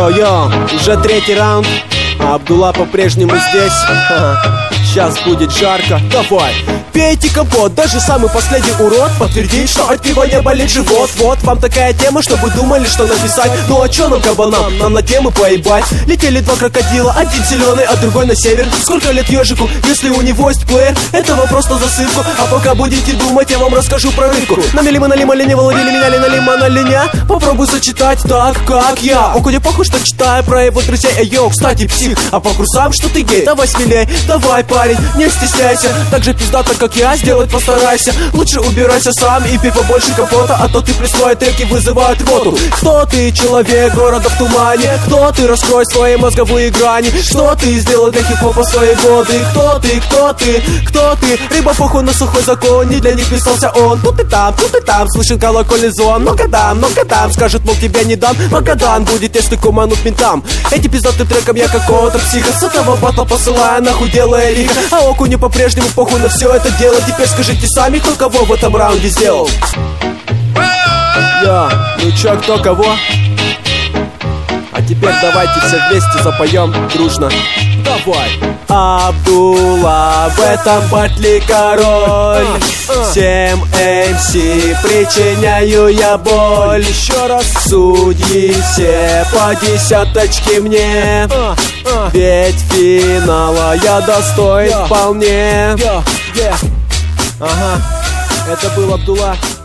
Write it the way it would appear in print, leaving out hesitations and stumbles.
Йо-йо, уже третий раунд, а Абдулла по-прежнему здесь. Сейчас будет жарко, давай. Пейте компот, даже самый последний урод подтвердит, что от пива не болит живот. Вот вам такая тема, чтобы думали, что написать. Ну а чё нам, кабанам, нам на темы поебать. Летели два крокодила, один зеленый, а другой на север. Сколько лет ежику, если у него есть плеер? Это вопрос на засыпку, а пока будете думать, я вам расскажу про рыбку. Намели мы налима, лениво ловили меня, налима на линя. Попробуй сочетать так, как я. Окуня похуй, что читаю про его друзей. Эй, йоу, кстати, псих, а по курсам, что ты гей? Давай смелей, давай, парень, не стесняйся. Так же пиздато, как я, сделать постарайся. Лучше убирайся сам и пей побольше компота, а то ты при своей треке вызывает рвоту. Кто ты, человек города в тумане? Кто ты, раскрой свои мозговые грани? Что ты сделал для хип-хопа свои годы? Кто ты, кто ты, кто ты? Рыба похуй на сухой закон, не для них писался он. Тут и там, слышен колокольный звон. Много там, скажут, мол, тебя не дам. Магадан будет, если куманут ментам. Эти пиздатым треком я какого-то психа. С этого батла посылаю нахуй делая лиха. А окуню по-прежнему похуй на все это дело. Теперь скажите сами, кто кого в этом раунде сделал. Ну чё, кто кого? А теперь давайте все вместе запоем дружно. Давай. Абдулла в этом батле король. Всем МС причиняю я боль. Еще раз. Судьи все по десяточке мне. Ведь финала я достоин вполне. Ага, это был Абдулла.